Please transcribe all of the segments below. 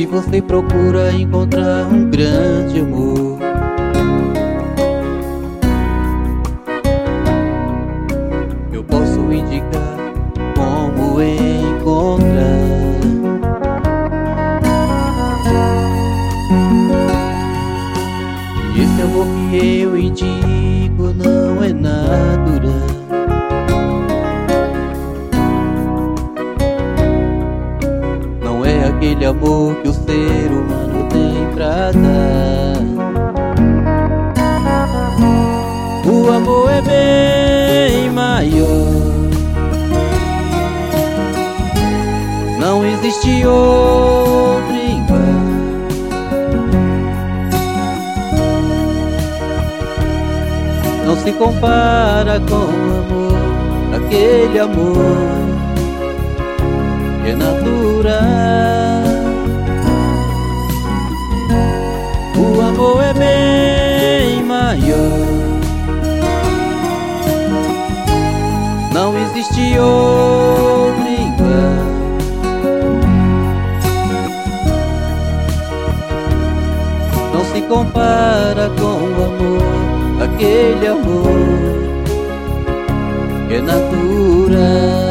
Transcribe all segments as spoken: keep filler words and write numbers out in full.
Se você procura encontrar um grande amor, eu posso indicar como encontrar. E esse amor que eu indico não é natural. Não é aquele amor que o ser humano tem pra dar. O amor é bem maior. Não existe outro igual. Não se compara com o amor, aquele amor que é natural. O amor é bem maior. Não existe outro igual. Não se compara com o amor, aquele amor que é natural.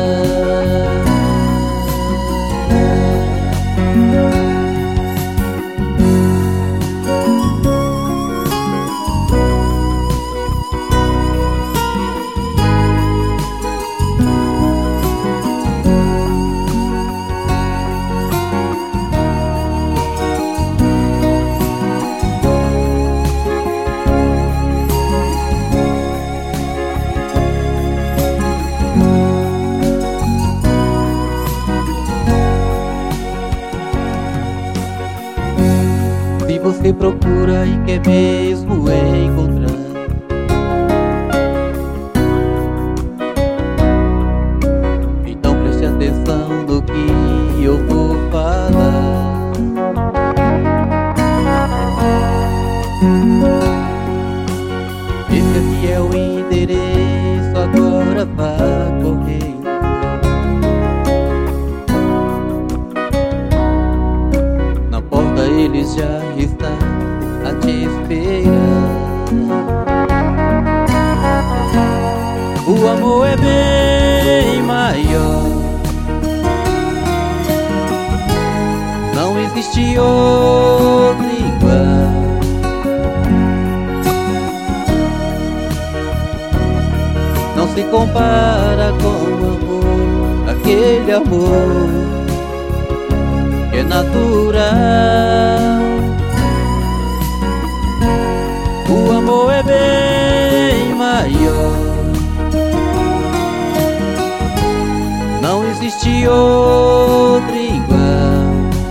Se você procura e quer mesmo encontrar, então preste atenção no que eu vou falar. Esse aqui é o endereço, agora vá correndo. Na porta ele já está a te esperar. O amor é bem maior. Não existe outro igual. Não se compara com o amor, aquele amor que é natural. O amor é bem maior. Não existe outro igual.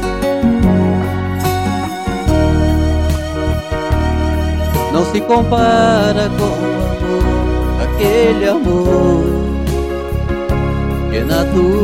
Não se compara com o amor, aquele amor que é natural.